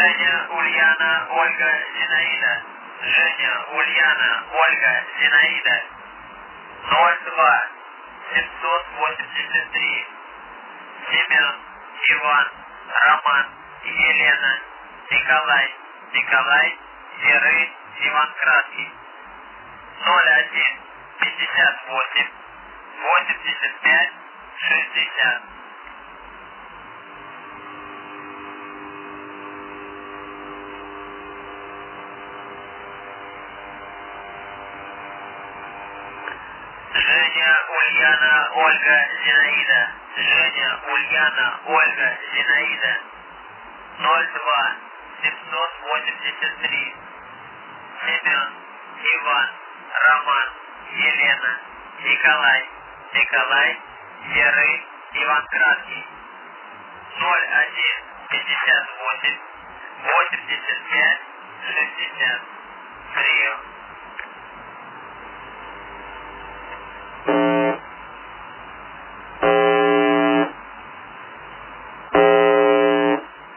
Женя, Ульяна, Ольга, Зинаида. Женя, Ульяна, Ольга, Зинаида. 02 783. Семен, Иван, Роман, Елена, Николай, Николай, Серый, Иван Краткий. 01 58 85 60. Женя, Ульяна, Ольга, Зинаида. Женя, Ульяна, Ольга, Зинаида. 02 783. Семен, Иван, Роман, Елена, Николай, Николай, Серый, Иван Краткий. 01 58 85 60. Прием.